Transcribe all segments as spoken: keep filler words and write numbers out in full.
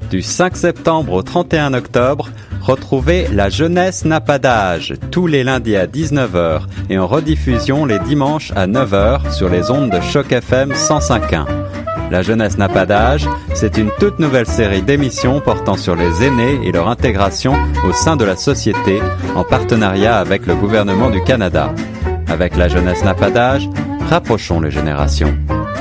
Du cinq septembre au trente et un octobre, retrouvez La Jeunesse n'a pas d'âge tous les lundis à dix-neuf heures et en rediffusion les dimanches à neuf heures sur les ondes de Choc F M cent cinq point un. La Jeunesse n'a pas d'âge, c'est une toute nouvelle série d'émissions portant sur les aînés et leur intégration au sein de la société en partenariat avec le gouvernement du Canada. Avec La Jeunesse n'a pas d'âge, rapprochons les générations.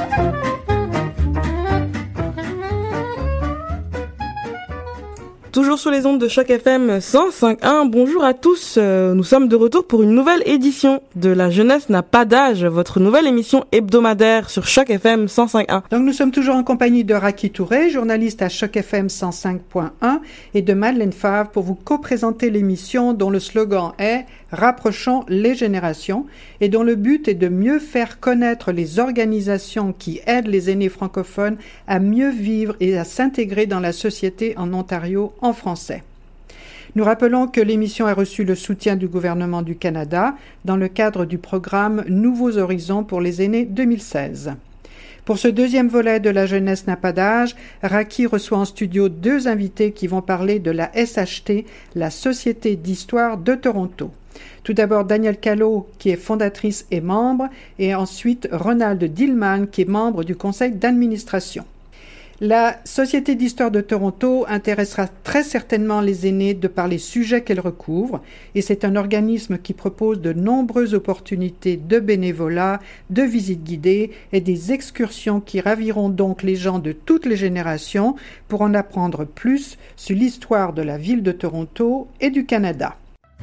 Toujours sur les ondes de Choc F M cent cinq point un, bonjour à tous, nous sommes de retour pour une nouvelle édition de La Jeunesse n'a pas d'âge, votre nouvelle émission hebdomadaire sur Choc F M cent cinq point un. Donc nous sommes toujours en compagnie de Raki Touré, journaliste à Choc F M cent cinq point un, et de Madeleine Favre pour vous co-présenter l'émission dont le slogan est « Rapprochons les générations » et dont le but est de mieux faire connaître les organisations qui aident les aînés francophones à mieux vivre et à s'intégrer dans la société en Ontario en français. Nous rappelons que l'émission a reçu le soutien du gouvernement du Canada dans le cadre du programme Nouveaux Horizons pour les aînés deux mille seize. Pour ce deuxième volet de La Jeunesse n'a pas d'âge, Raki reçoit en studio deux invités qui vont parler de la S H T, la Société d'histoire de Toronto. Tout d'abord Danielle Callot, qui est fondatrice et membre, et ensuite Ronald Dillman, qui est membre du conseil d'administration. La Société d'histoire de Toronto intéressera très certainement les aînés de par les sujets qu'elle recouvre, et c'est un organisme qui propose de nombreuses opportunités de bénévolat, de visites guidées et des excursions qui raviront donc les gens de toutes les générations pour en apprendre plus sur l'histoire de la ville de Toronto et du Canada.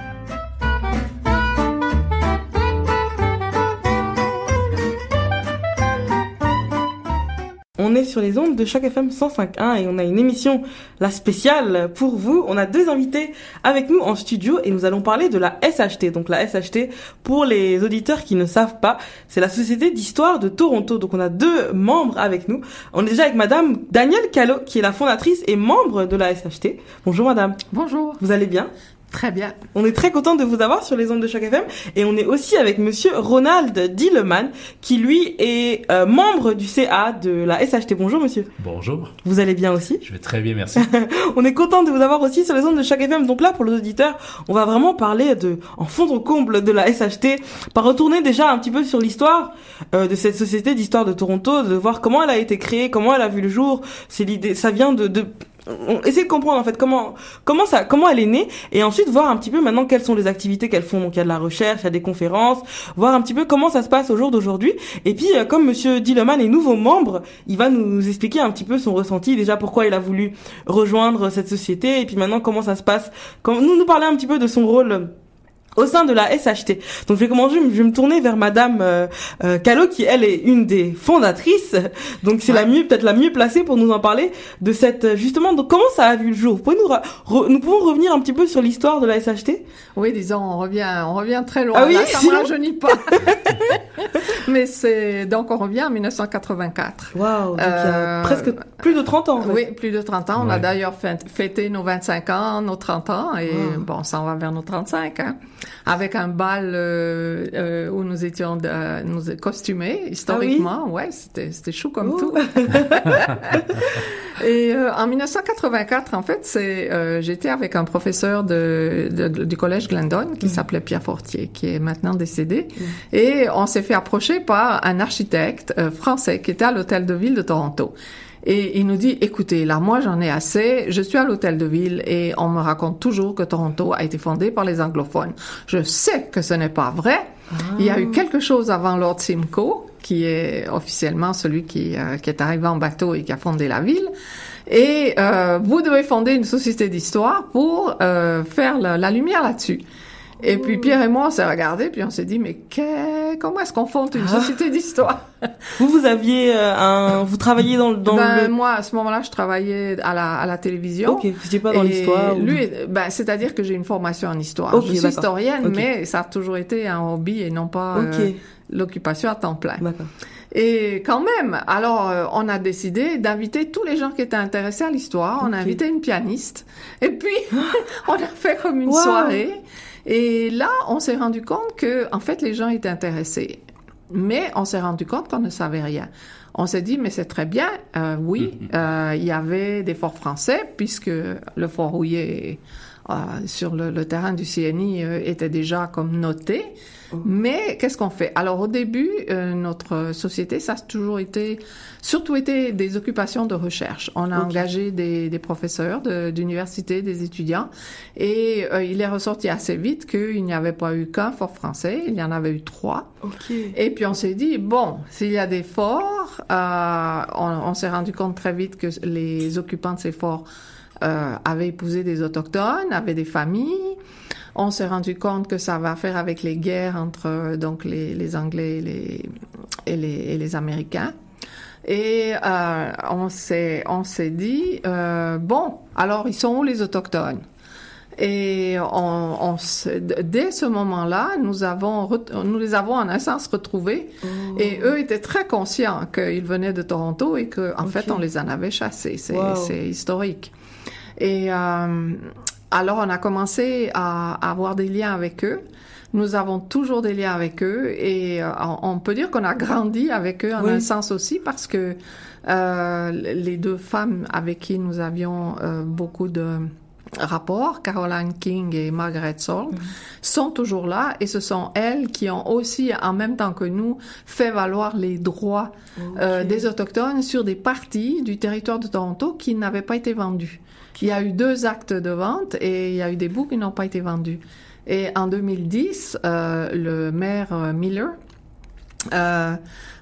On est sur les ondes de Choc F M cent cinq point un et on a une émission, la spéciale, pour vous. On a deux invités avec nous en studio et nous allons parler de la S H T. Donc la S H T, pour les auditeurs qui ne savent pas, c'est la Société d'histoire de Toronto. Donc on a deux membres avec nous. On est déjà avec madame Danielle Callot, qui est la fondatrice et membre de la S H T. Bonjour madame. Bonjour. Vous allez bien ? Très bien. On est très content de vous avoir sur les ondes de Choc F M et on est aussi avec monsieur Ronald Dillman qui lui est euh, membre du C A de la S H T. Bonjour monsieur. Bonjour. Vous allez bien aussi ? Je vais très bien, merci. On est content de vous avoir aussi sur les ondes de Choc F M. Donc là, pour les auditeurs, on va vraiment parler de, en fond de comble de la S H T, par retourner déjà un petit peu sur l'histoire euh, de cette société d'histoire de Toronto, de voir comment elle a été créée, comment elle a vu le jour. C'est l'idée, ça vient de, de on essaie de comprendre en fait comment comment ça comment elle est née et ensuite voir un petit peu maintenant quelles sont les activités qu'elles font. Donc il y a de la recherche, il y a des conférences, voir un petit peu comment ça se passe au jour d'aujourd'hui. Et puis euh, comme monsieur Dillman est nouveau membre, il va nous expliquer un petit peu son ressenti, déjà pourquoi il a voulu rejoindre cette société et puis maintenant comment ça se passe. Quand nous nous parler un petit peu de son rôle au sein de la S H T. Donc je vais commencer, je vais me tourner vers madame euh, euh, Callot qui elle est une des fondatrices. Donc c'est ouais. la mieux peut-être la mieux placée pour nous en parler de cette justement donc comment ça a vu le jour. Vous pouvez nous re, nous pouvons revenir un petit peu sur l'histoire de la S H T ? Oui, disons on revient on revient très loin. Ah oui, là, ça sinon... me rajeunit pas. Mais c'est donc on revient en dix-neuf cent quatre-vingt-quatre. Waouh, donc euh... il y a presque plus de trente ans en fait. Oui, plus de trente ans, on ouais. a d'ailleurs fêté nos vingt-cinq ans, nos trente ans et oh. bon, ça on va vers nos trente-cinq hein. Avec un bal euh, euh, où nous étions euh, nous costumés historiquement, ah oui? ouais, c'était c'était chou comme oh. tout. Et euh, en dix-neuf cent quatre-vingt-quatre, en fait, c'est euh, j'étais avec un professeur de, de, de du collège Glendon qui mmh. s'appelait Pierre Fortier, qui est maintenant décédé, mmh. et on s'est fait approcher par un architecte euh, français qui était à l'hôtel de ville de Toronto. Et il nous dit, écoutez, là, moi, j'en ai assez. Je suis à l'hôtel de ville et on me raconte toujours que Toronto a été fondé par les anglophones. Je sais que ce n'est pas vrai. Ah. Il y a eu quelque chose avant Lord Simcoe, qui est officiellement celui qui, euh, qui est arrivé en bateau et qui a fondé la ville. Et euh, vous devez fonder une société d'histoire pour euh, faire la, la lumière là-dessus. Et puis Pierre et moi, on s'est regardés, puis on s'est dit, mais que... comment est-ce qu'on fonde une société d'histoire? Vous, vous aviez euh, un... Vous travailliez dans, dans ben, le... Moi, à ce moment-là, je travaillais à la, à la télévision. Ok, vous n'étiez pas dans l'histoire. Lui, ou... ben, c'est-à-dire que j'ai une formation en histoire. Okay, je suis d'accord. historienne, okay. mais ça a toujours été un hobby et non pas okay. euh, l'occupation à temps plein. D'accord. Et quand même, alors euh, on a décidé d'inviter tous les gens qui étaient intéressés à l'histoire. Okay. On a invité une pianiste. Et puis, on a fait comme une wow. soirée. Et là, on s'est rendu compte que, en fait, les gens étaient intéressés. Mais on s'est rendu compte qu'on ne savait rien. On s'est dit, mais c'est très bien. Euh, oui, euh, il y avait des forts français, puisque le fort Rouillé euh, sur le, le terrain du C N I euh, était déjà comme noté. Mais qu'est-ce qu'on fait? Alors au début, euh, notre société, ça a toujours été, surtout été des occupations de recherche. On a okay. engagé des, des professeurs de, d'université, des étudiants, et euh, il est ressorti assez vite qu'il n'y avait pas eu qu'un fort français, il y en avait eu trois. Okay. Et puis on s'est dit, bon, s'il y a des forts, euh, on, on s'est rendu compte très vite que les occupants de ces forts euh, avaient épousé des autochtones, avaient des familles. On s'est rendu compte que ça va faire avec les guerres entre donc les, les Anglais et les, et les, et les Américains. Et euh, on s'est on s'est dit euh, bon, alors ils sont où les autochtones? Et on, on dès ce moment-là, nous avons nous les avons en un sens retrouvés. Oh. Et eux étaient très conscients qu'ils venaient de Toronto et que en okay. fait on les en avait chassés. C'est wow. c'est historique. Et euh, alors, on a commencé à, à avoir des liens avec eux. Nous avons toujours des liens avec eux et euh, on, on peut dire qu'on a grandi avec eux en oui. un sens aussi parce que euh, les deux femmes avec qui nous avions euh, beaucoup de rapports, Caroline King et Margaret Saul, mm-hmm. sont toujours là et ce sont elles qui ont aussi, en même temps que nous, fait valoir les droits okay. euh, des Autochtones sur des parties du territoire de Toronto qui n'avaient pas été vendus. Il y a eu deux actes de vente et il y a eu des bouts qui n'ont pas été vendus. Et en deux mille dix, euh, le maire euh, Miller euh,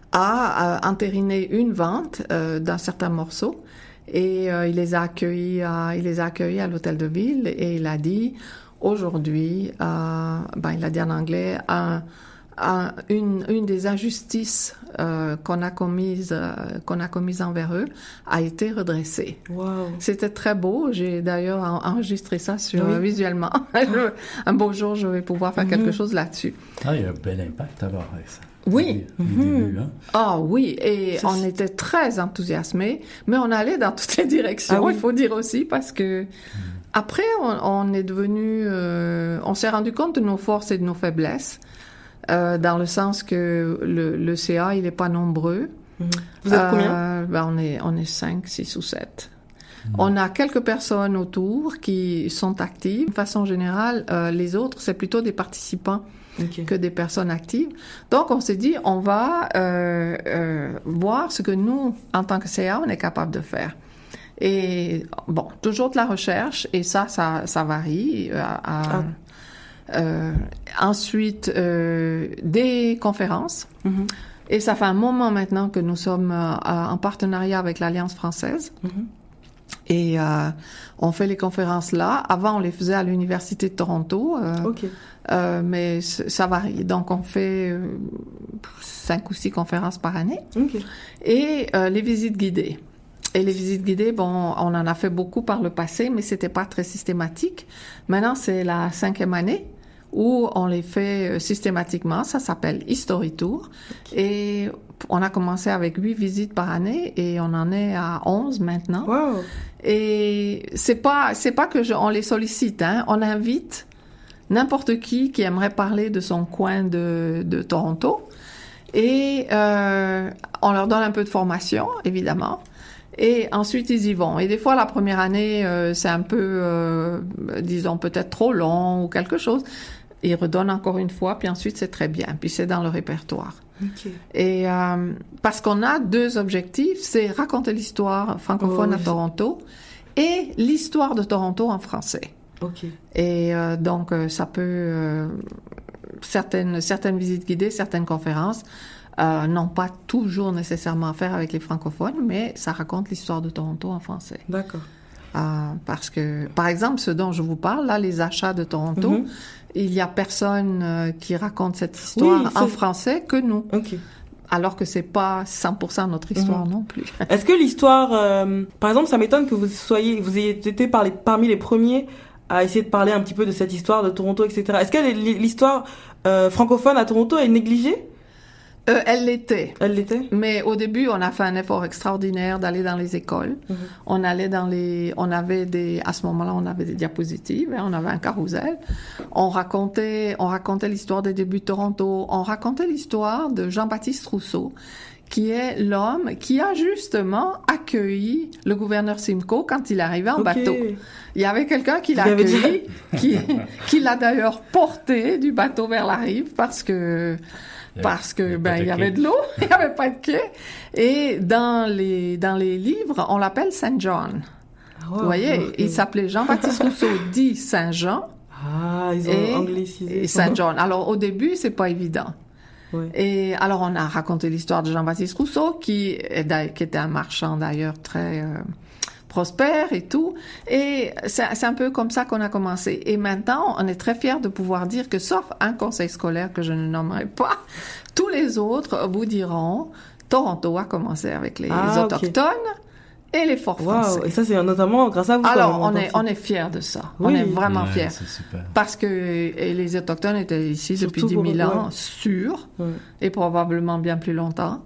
a, a entériné une vente euh, d'un certain morceau et euh, il les a accueillis à, il les a accueillis à l'hôtel de ville et il a dit aujourd'hui, euh, ben il a dit en anglais, un Un, une, une des injustices euh, qu'on a commises euh, qu'on a commises envers eux a été redressée. Wow. C'était très beau. J'ai d'ailleurs enregistré ça sur oui. euh, visuellement. Un beau jour, je vais pouvoir faire mm-hmm. quelque chose là-dessus. Ah, il y a un bel impact alors avec ça. Oui. Les, les mm-hmm. débuts, hein? Ah oui, et c'est... on était très enthousiasmés, mais on allait dans toutes les directions. Ah, oui. Il faut dire aussi parce que. Mm. Après, on, on est devenu, euh, on s'est rendu compte de nos forces et de nos faiblesses. Euh, dans le sens que le, le C A, il est pas nombreux. Mmh. Vous êtes euh, combien? Ben on est, on est cinq, six ou sept. Mmh. On a quelques personnes autour qui sont actives. De façon générale, euh, les autres, c'est plutôt des participants okay. que des personnes actives. Donc, on s'est dit, on va euh, euh, voir ce que nous, en tant que C A, on est capable de faire. Et bon, toujours de la recherche, et ça, ça, ça varie. À, à, ah. Euh, ensuite, euh, des conférences. Mm-hmm. Et ça fait un moment maintenant que nous sommes euh, en partenariat avec l'Alliance française. Mm-hmm. Et euh, on fait les conférences là. Avant, on les faisait à l'Université de Toronto. Euh, okay. euh, mais ça varie. Donc, on fait euh, cinq ou six conférences par année. Okay. Et euh, les visites guidées. Et les visites guidées, bon, on en a fait beaucoup par le passé, mais c'était pas très systématique. Maintenant, c'est la cinquième année où on les fait systématiquement. Ça s'appelle History Tour. Okay. Et on a commencé avec huit visites par année et on en est à onze maintenant. Wow. Et c'est pas, c'est pas que je, on les sollicite, hein. On invite n'importe qui qui aimerait parler de son coin de, de Toronto. Et, euh, on leur donne un peu de formation, évidemment. Et ensuite, ils y vont. Et des fois, la première année, euh, c'est un peu, euh, disons, peut-être trop long ou quelque chose. Ils redonnent encore une fois, puis ensuite, c'est très bien. Puis c'est dans le répertoire. Okay. Et euh, parce qu'on a deux objectifs, c'est raconter l'histoire francophone oh, oui. à Toronto et l'histoire de Toronto en français. Okay. Et euh, donc, euh, ça peut... Euh, certaines, certaines visites guidées, certaines conférences... Euh, n'ont pas toujours nécessairement à faire avec les francophones, mais ça raconte l'histoire de Toronto en français. D'accord. Euh, parce que, par exemple, ce dont je vous parle, là, les achats de Toronto, mm-hmm. il y a personne euh, qui raconte cette histoire oui, en français que nous. Okay. Alors que c'est pas cent pour cent notre histoire mm-hmm. non plus. Est-ce que l'histoire, euh, par exemple, ça m'étonne que vous soyez, vous ayez été par les, parmi les premiers à essayer de parler un petit peu de cette histoire de Toronto, et cetera. Est-ce que l'histoire euh, francophone à Toronto est négligée? Euh, elle l'était. Elle l'était. Mais au début, on a fait un effort extraordinaire d'aller dans les écoles. Mm-hmm. On allait dans les, on avait des, à ce moment-là, on avait des diapositives, hein, on avait un carrousel. On racontait, on racontait l'histoire des débuts de Toronto. On racontait l'histoire de Jean-Baptiste Rousseau, qui est l'homme qui a justement accueilli le gouverneur Simcoe quand il arrivait en Ok. bateau. Il y avait quelqu'un qui l'a Il avait accueilli, qui, qui l'a d'ailleurs porté du bateau vers la rive parce que Il y avait- parce il y que avait ben pas de il y avait quai. de l'eau, il y avait pas de quai. Et dans les dans les livres, on l'appelle Saint John. Ah, Vous ouais, voyez, ok. il s'appelait Jean-Baptiste Rousseau dit Saint Jean Ah, ils ont et, anglicisé. et Saint John. Alors au début, c'est pas évident. Ouais. Et alors on a raconté l'histoire de Jean-Baptiste Rousseau qui est d'a- qui était un marchand d'ailleurs très euh, prospère et tout. Et c'est c'est un peu comme ça qu'on a commencé. Et maintenant, on est très fiers de pouvoir dire que, sauf un conseil scolaire que je ne nommerai pas, tous les autres vous diront Toronto a commencé avec les Ah, ok. autochtones et les forts français. Waouh, et ça c'est notamment grâce à vous. Alors, quand on même, est, on est fiers de ça. Oui. On est vraiment Ouais, fiers. c'est super. Parce que et les Autochtones étaient ici Surtout depuis dix mille pour- ans, ouais. sûrs, Ouais. et probablement bien plus longtemps.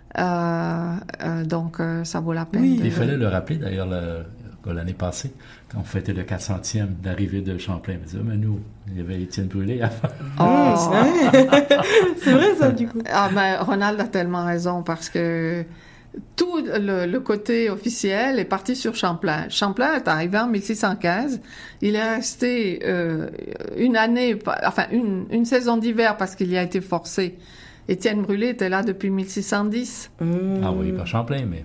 Euh, euh, donc, euh, ça vaut la peine. Oui. de- Il fallait le rappeler d'ailleurs le- l'année passée, quand on fêtait le quatre centième d'arrivée de Champlain. On disait, mais nous, il y avait Étienne Brûlé avant. Oh. Mmh, c'est vrai ça du coup. Ah, mais Ronald a tellement raison parce que tout le, le côté officiel est parti sur Champlain. Champlain est arrivé en mille six cent quinze. Il est resté euh, une année, enfin une, une saison d'hiver parce qu'il y a été forcé. Étienne Brûlé était là depuis mille six cent dix. Mmh. Ah oui, pas Champlain, mais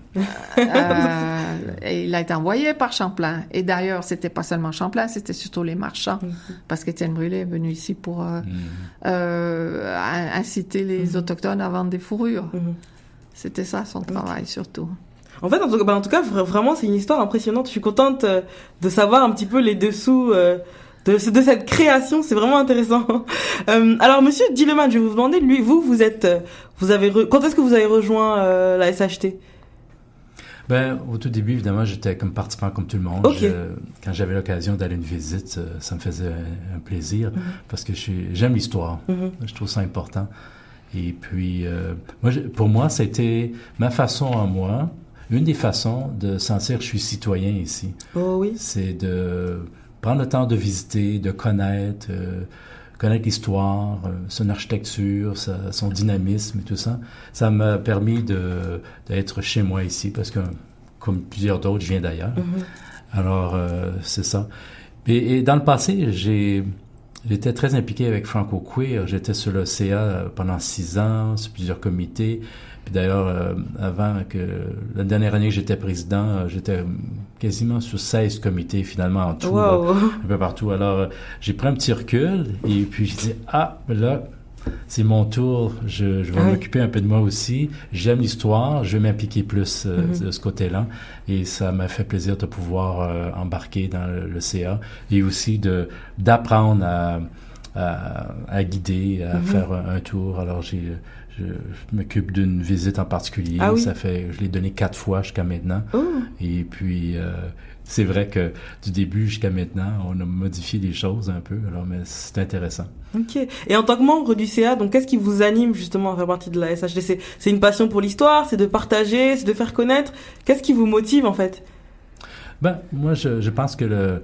Euh, et il a été envoyé par Champlain. Et d'ailleurs, c'était pas seulement Champlain, c'était surtout les marchands. Parce qu'Étienne Brûlé est venu ici pour euh, mm, euh, in- inciter les Autochtones à vendre des fourrures. Mhm. C'était ça son travail, surtout. En fait, en tout, bah, en tout cas, vra- vraiment, c'est une histoire impressionnante. Je suis contente euh, de savoir un petit peu les dessous euh, de, ce- de cette création. C'est vraiment intéressant. Euh, alors, Monsieur Dilleman, je vais vous demander, lui, vous, vous êtes, euh, vous avez, re- quand est-ce que vous avez rejoint euh, la S H T? ben, au tout début, évidemment, j'étais comme participant comme tout le monde. Ok. Je- quand j'avais l'occasion d'aller à une visite, euh, ça me faisait un, un plaisir parce que je suis- j'aime l'histoire. Mhm. Je trouve ça important. Et puis, euh, moi, je- pour moi, c'était ma façon à moi, une des façons de sentir que je suis citoyen ici. Oh oui. C'est de prendre le temps de visiter, de connaître, euh, connaître l'histoire, euh, son architecture, sa- son dynamisme et tout ça. Ça m'a permis de d'être chez moi ici parce que, comme plusieurs d'autres, je viens d'ailleurs. Mhm. Alors, euh, c'est ça. Et, et dans le passé, j'ai j'étais très impliqué avec Franco Queer. J'étais sur le C A pendant six ans, sur plusieurs comités. Puis d'ailleurs, euh, avant que la dernière année que j'étais président, euh, j'étais quasiment sur seize comités finalement en tout, là, Wow. un peu partout. Alors, euh, j'ai pris un petit recul et puis j'ai dit, ah, là, c'est mon tour, je, je vais Ah oui. m'occuper un peu de moi aussi. J'aime l'histoire, je vais m'impliquer plus euh, Mhm. de ce côté-là. Et ça m'a fait plaisir de pouvoir euh, embarquer dans le, le C A et aussi de d'apprendre à, à, à guider, à Mhm. faire un, un tour. Alors, j'ai je, je m'occupe d'une visite en particulier. Ah oui. Ça fait, je l'ai donné quatre fois jusqu'à maintenant. Oh. Et puis, euh, c'est vrai que du début jusqu'à maintenant, on a modifié les choses un peu. Alors, mais c'est intéressant. Ok. Et en tant que membre du C A, donc qu'est-ce qui vous anime justement à faire partie de la S H T? C'est, c'est une passion pour l'histoire, c'est de partager, c'est de faire connaître. Qu'est-ce qui vous motive en fait? Ben, moi, je, je pense que le,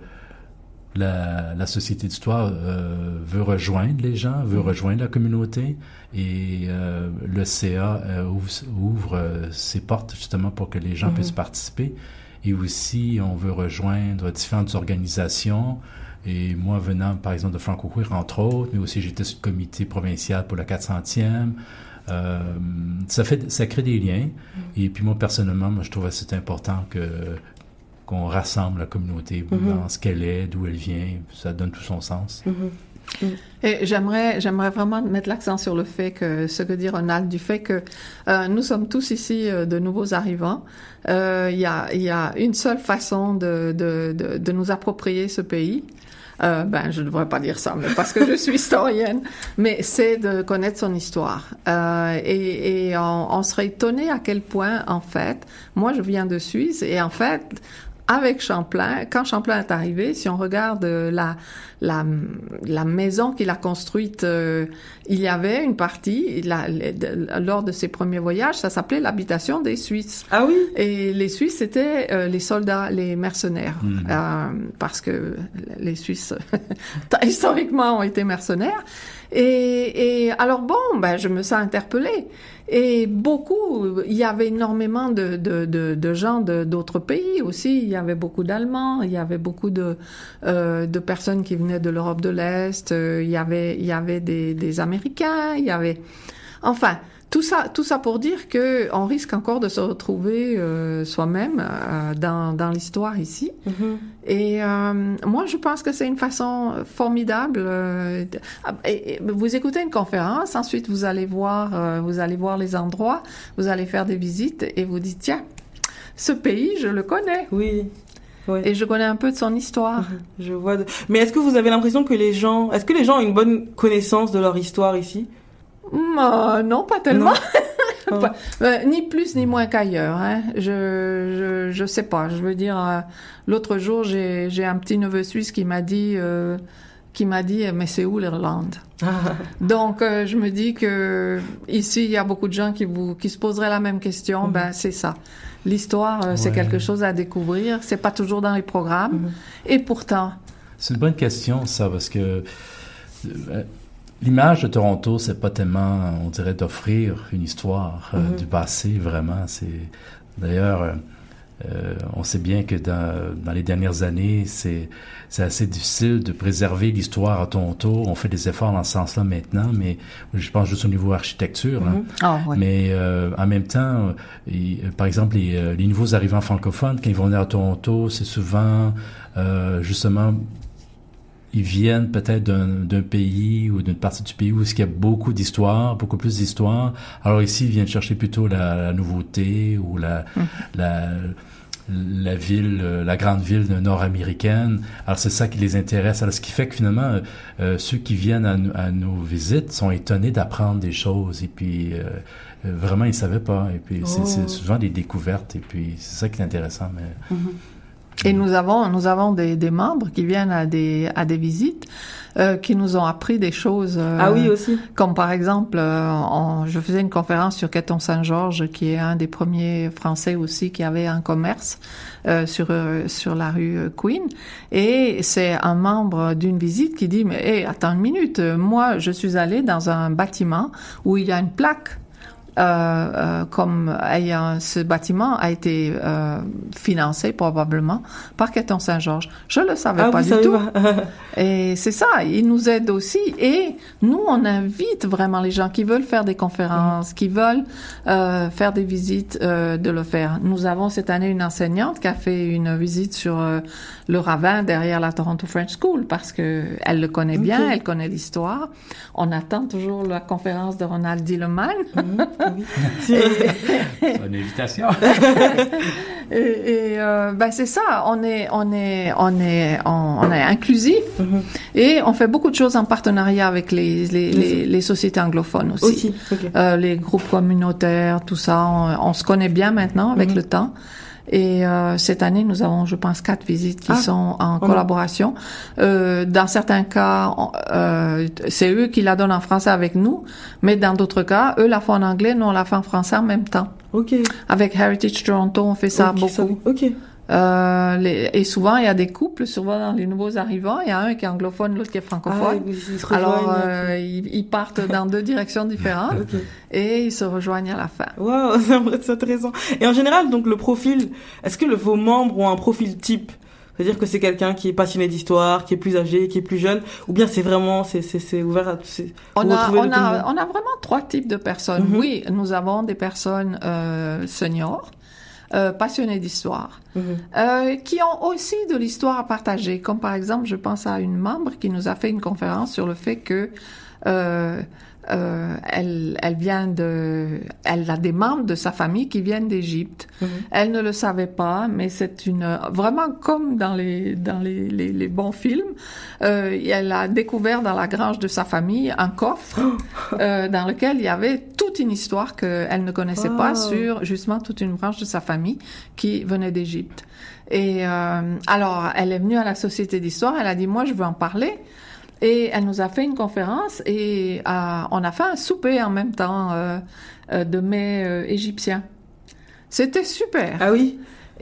la, la Société d'histoire euh, veut rejoindre les gens, veut rejoindre la communauté. Et euh, le C A euh, ouvre, ouvre euh, ses portes justement pour que les gens Mhm. puissent participer. Et aussi, on veut rejoindre différentes organisations. Et moi, venant, par exemple, de Franco Queer, entre autres, mais aussi j'étais sur le comité provincial pour la quatre centième. Euh, ça fait, ça crée des liens. Et puis moi, personnellement, moi, je trouve que c'est important que qu'on rassemble la communauté Mhm. dans ce qu'elle est, d'où elle vient. Ça donne tout son sens. Mhm. Et j'aimerais, j'aimerais vraiment mettre l'accent sur le fait que, ce que dit Ronald, du fait que euh, nous sommes tous ici euh, de nouveaux arrivants. Euh, Il y a, il y a une seule façon de, de, de, de nous approprier ce pays. Euh, ben, je ne devrais pas dire ça, mais parce que je suis historienne, mais c'est de connaître son histoire. Euh, et et on, on serait étonné à quel point, en fait, moi je viens de Suisse, et en fait, avec Champlain, quand Champlain est arrivé, si on regarde euh, la la la maison qu'il a construite, euh, il y avait une partie, la, de, lors de ses premiers voyages, ça s'appelait l'habitation des Suisses. Ah oui? Et les Suisses, c'était euh, les soldats, les mercenaires, Mhm. euh, parce que les Suisses, historiquement, ont été mercenaires. Et, et alors bon, ben, je me sens interpellée. Et beaucoup, il y avait énormément de, de, de, de gens de, d'autres pays aussi. Il y avait beaucoup d'Allemands, il y avait beaucoup de, euh, de personnes qui venaient de l'Europe de l'Est, euh, il y avait, il y avait des, des Américains, il y avait... Enfin, tout ça, tout ça pour dire que on risque encore de se retrouver euh, soi-même euh, dans, dans l'histoire ici. Mm-hmm. Et euh, moi, je pense que c'est une façon formidable. Euh, et, et vous écoutez une conférence, ensuite vous allez voir, euh, vous allez voir les endroits, vous allez faire des visites et vous dites tiens, ce pays, je le connais. Oui. Oui. Et je connais un peu de son histoire. Mm-hmm. Je vois. De... Mais est-ce que vous avez l'impression que les gens, est-ce que les gens ont une bonne connaissance de leur histoire ici? Euh, non, pas tellement. Non. pas, euh, ni plus ni moins qu'ailleurs. Hein. Je, je, je sais pas. Je veux dire, euh, l'autre jour, j'ai, j'ai un petit neveu suisse qui m'a dit, euh, qui m'a dit, mais c'est où l'Irlande? Donc, euh, je me dis que ici, il y a beaucoup de gens qui vous, qui se poseraient la même question. Mm-hmm. Ben, c'est ça. L'histoire, euh, ouais. c'est quelque chose à découvrir. C'est pas toujours dans les programmes. Mm-hmm. Et pourtant. C'est une bonne question, ça, parce que, euh, l'image de Toronto, c'est pas tellement, on dirait, d'offrir une histoire euh, mm-hmm. du passé, vraiment. C'est d'ailleurs, euh, on sait bien que dans, dans les dernières années, c'est c'est assez difficile de préserver l'histoire à Toronto. On fait des efforts dans ce sens-là maintenant, mais je pense juste au niveau architecture. Mm-hmm. Hein. Oh, oui. Mais euh, en même temps, et, par exemple, les, les nouveaux arrivants francophones, quand ils vont venir à Toronto, c'est souvent euh, justement ils viennent peut-être d'un, d'un pays ou d'une partie du pays où il y a beaucoup d'histoires, beaucoup plus d'histoires. Alors ici, ils viennent chercher plutôt la, la nouveauté ou la, mmh. la, la ville, la grande ville nord-américaine. Alors c'est ça qui les intéresse. Alors ce qui fait que finalement, euh, ceux qui viennent à, à nos visites sont étonnés d'apprendre des choses et puis euh, vraiment ils savaient pas. Et puis oh. c'est, c'est souvent des découvertes et puis c'est ça qui est intéressant. Mais mmh. Et nous avons nous avons des, des membres qui viennent à des à des visites euh, qui nous ont appris des choses. Euh, ah oui aussi. Comme par exemple, euh, on, je faisais une conférence sur Quetton-Saint-Georges, qui est un des premiers Français aussi qui avait un commerce euh, sur euh, sur la rue Queen. Et c'est un membre d'une visite qui dit mais hey, attends une minute, moi je suis allé dans un bâtiment où il y a une plaque. Euh, euh, comme ayant, ce bâtiment a été euh, financé probablement par Quetton-Saint-Georges. Je le savais ah, pas du tout. Pas. Et c'est ça, ils nous aident aussi. Et nous, on invite vraiment les gens qui veulent faire des conférences, mmh. qui veulent euh, faire des visites, euh, de le faire. Nous avons cette année une enseignante qui a fait une visite sur euh, le ravin derrière la Toronto French School parce que elle le connaît bien, okay. elle connaît l'histoire. On attend toujours la conférence de Ronald Dilleman. Mmh. Oui. Bonne invitation. et et euh, ben c'est ça, on est on est on est on, on est inclusif mm-hmm. et on fait beaucoup de choses en partenariat avec les les les, les sociétés anglophones aussi, aussi. Okay. Euh, les groupes communautaires, tout ça, on, on se connaît bien maintenant avec mm-hmm. le temps. Et euh, cette année, nous avons, je pense, quatre visites qui ah, sont en collaboration. Euh, dans certains cas, on, euh, c'est eux qui la donnent en français avec nous, mais dans d'autres cas, eux la font en anglais, nous on la fait en français en même temps. Ok. Avec Heritage Toronto, on fait ça okay, beaucoup. Ça, ok. Euh, les, et souvent, il y a des couples, souvent dans les nouveaux arrivants, il y a un qui est anglophone, l'autre qui est francophone. Ah, ils se Alors, euh, ils, ils partent dans deux directions différentes okay. et ils se rejoignent à la fin. Wow, c'est intéressant. Et en général, donc le profil, est-ce que le, vos membres ont un profil type? C'est-à-dire que c'est quelqu'un qui est passionné d'histoire, qui est plus âgé, qui est plus jeune, ou bien c'est vraiment, c'est, c'est, c'est ouvert à, c'est, on a, on a, on a vraiment trois types de personnes. Mm-hmm. Oui, nous avons des personnes, euh, seniors. Euh, passionnés d'histoire, mmh. euh, qui ont aussi de l'histoire à partager. Comme par exemple, je pense à une membre qui nous a fait une conférence sur le fait que euh, euh, elle, elle vient de, elle a des membres de sa famille qui viennent d'Égypte. Mmh. Elle ne le savait pas, mais c'est une vraiment comme dans les dans les les, les bons films. Euh, elle a découvert dans la grange de sa famille un coffre euh, dans lequel il y avait toute une histoire qu'elle ne connaissait wow. pas sur justement toute une branche de sa famille qui venait d'Égypte. Et euh, alors, elle est venue à la Société d'histoire. Elle a dit moi je veux en parler. Et elle nous a fait une conférence et euh, on a fait un souper en même temps euh, euh, de mets euh, égyptiens. C'était super. Ah oui.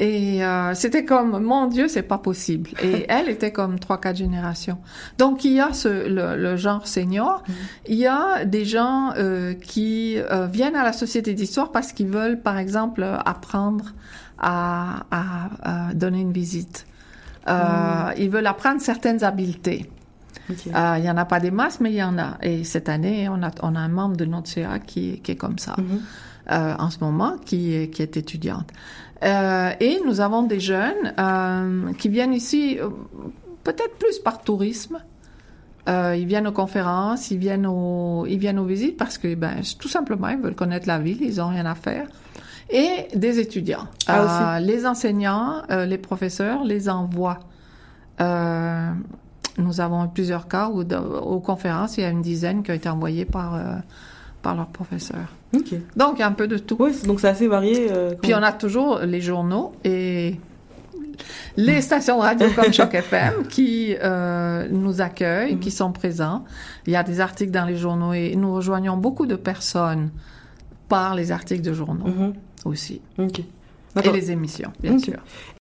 Et euh, c'était comme, mon Dieu, c'est pas possible. Et elle était comme trois, quatre générations. Donc, il y a ce, le, le genre senior. Mm. Il y a des gens euh, qui euh, viennent à la Société d'histoire parce qu'ils veulent, par exemple, apprendre à, à, à donner une visite. Euh, mm. Ils veulent apprendre certaines habiletés. Okay. Euh, il y en a pas des masses, mais il y en a. Et cette année, on a, on a un membre de notre C A qui, qui est comme ça. Mm-hmm. Euh, en ce moment, qui, qui est étudiante. Euh, et nous avons des jeunes euh, qui viennent ici euh, peut-être plus par tourisme. Euh, ils viennent aux conférences, ils viennent aux, ils viennent aux visites parce que, ben, tout simplement, ils veulent connaître la ville, ils ont rien à faire. Et des étudiants. Ah, euh, les enseignants, euh, les professeurs les envoient. Euh, nous avons eu plusieurs cas où, de, aux conférences, il y a une dizaine qui ont été envoyés par... Euh, par leurs professeurs. Okay. Donc, il y a un peu de tout. Oui, donc c'est assez varié. Euh, Puis, on a toujours les journaux et les stations de radio comme Choc F M qui euh, nous accueillent, mm-hmm. qui sont présents. Il y a des articles dans les journaux et nous rejoignons beaucoup de personnes par les articles de journaux mm-hmm. aussi. Okay. Et les émissions, bien okay. sûr.